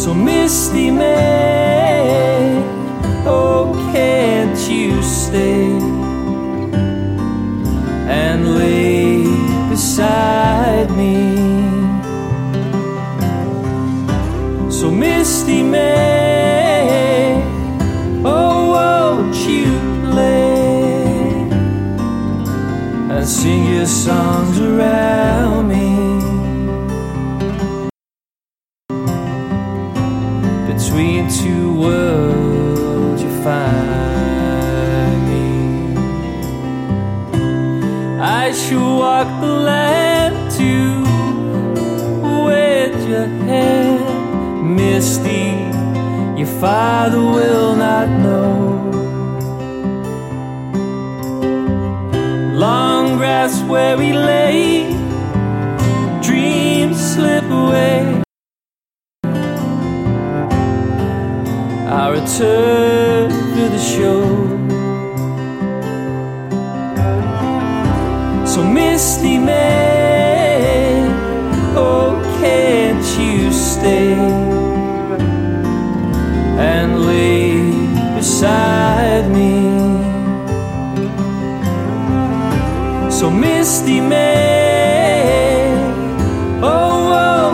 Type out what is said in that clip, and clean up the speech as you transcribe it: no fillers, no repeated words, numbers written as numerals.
So misty May, oh can't you stay and lay beside me? So misty May, oh won't you lay and sing your songs around me? Between two worlds you find me. I shall walk the land to wed your hand. Misty, your father will not know. Long grass where we lay, dreams slip away. I'll return to the show. So misty May, oh can't you stay and lay beside me? So misty May,